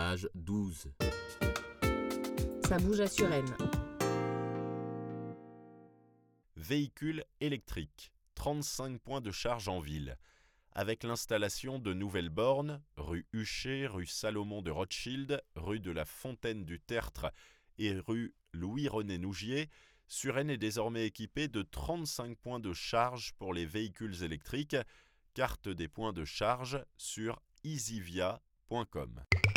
Page 12. Ça bouge à Suresnes. Véhicules électriques, 35 points de charge en ville. Avec l'installation de nouvelles bornes, rue Huchet, rue Salomon de Rothschild, rue de la Fontaine du Tertre et rue Louis-René Nougier, Suresnes est désormais équipée de 35 points de charge pour les véhicules électriques. Carte des points de charge sur easyvia.com.